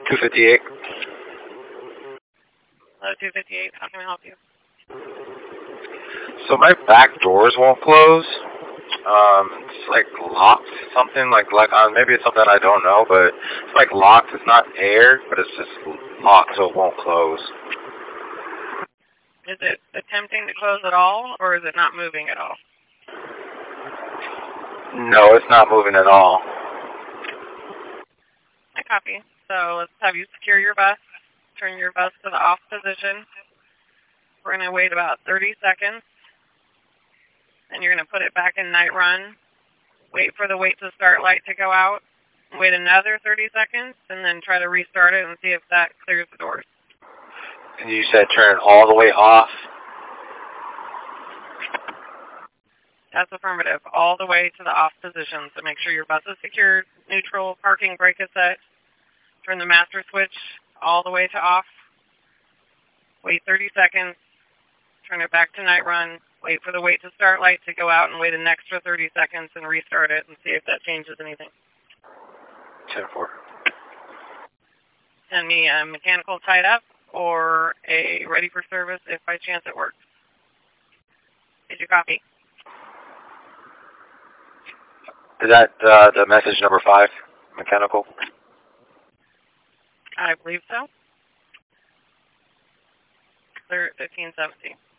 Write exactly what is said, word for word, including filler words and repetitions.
two fifty-eight. Hello, two fifty-eight. How can I help you? So my back doors won't close. Um, it's like locked, something like like uh, maybe it's something I don't know, but it's like locked. It's not air, but it's just locked, so it won't close. Is it attempting to close at all, or is it not moving at all? No, it's not moving at all. I copy. So let's have you secure your bus. Turn your bus to the off position. We're going to wait about thirty seconds. And you're going to put it back in night run. Wait for the wait to start light to go out. Wait another thirty seconds, and then try to restart it and see if that clears the doors. And you said turn it all the way off? That's affirmative. All the way to the off position. So make sure your bus is secured, neutral, parking brake is set. Turn the master switch all the way to off. Wait thirty seconds. Turn it back to night run. Wait for the wait to start light to go out and wait an extra thirty seconds and restart it and see if that changes anything. ten four. Send me a mechanical tied up or a ready for service if by chance it works. Did you copy? Is that uh, the message number five, mechanical? I believe so. Clear at fifteen seventy.